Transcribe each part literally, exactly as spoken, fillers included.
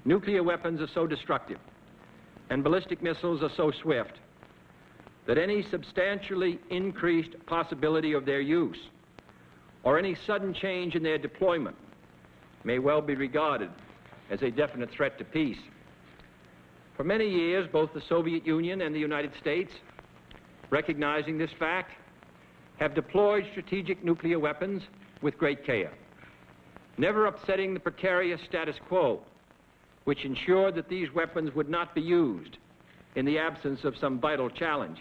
Nuclear weapons are so destructive and ballistic missiles are so swift that any substantially increased possibility of their use or any sudden change in their deployment may well be regarded as a definite threat to peace. For many years, both the Soviet Union and the United States, recognizing this fact, have deployed strategic nuclear weapons with great care, never upsetting the precarious status quo, which ensured that these weapons would not be used in the absence of some vital challenge.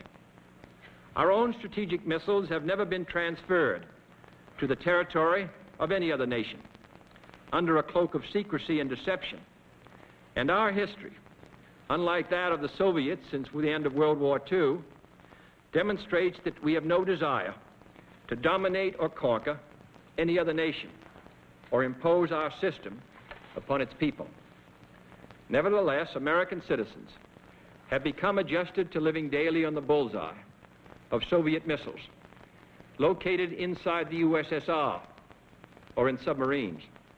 Our own strategic missiles have never been transferred to the territory of any other nation under a cloak of secrecy and deception. And our history, unlike that of the Soviets since the end of World War Two, demonstrates that we have no desire to dominate or conquer any other nation or impose our system upon its people. Nevertheless, American citizens have become adjusted to living daily on the bullseye of Soviet missiles located inside the U S S R or in submarines.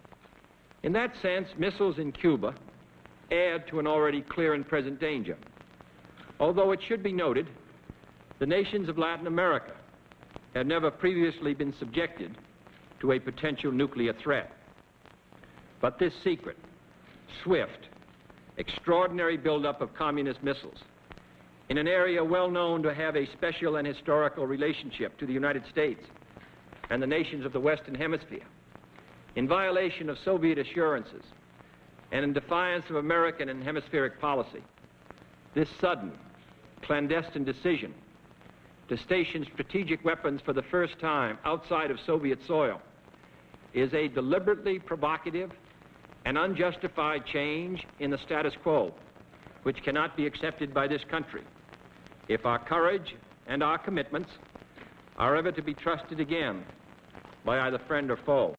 In that sense, missiles in Cuba add to an already clear and present danger. Although it should be noted, the nations of Latin America had never previously been subjected to a potential nuclear threat. But this secret, swift, extraordinary buildup of communist missiles in an area well known to have a special and historical relationship to the United States and the nations of the Western Hemisphere, in violation of Soviet assurances and in defiance of American and hemispheric policy, this sudden, clandestine decision to station strategic weapons for the first time outside of Soviet soil is a deliberately provocative and unjustified change in the status quo, which cannot be accepted by this country if our courage and our commitments are ever to be trusted again by either friend or foe.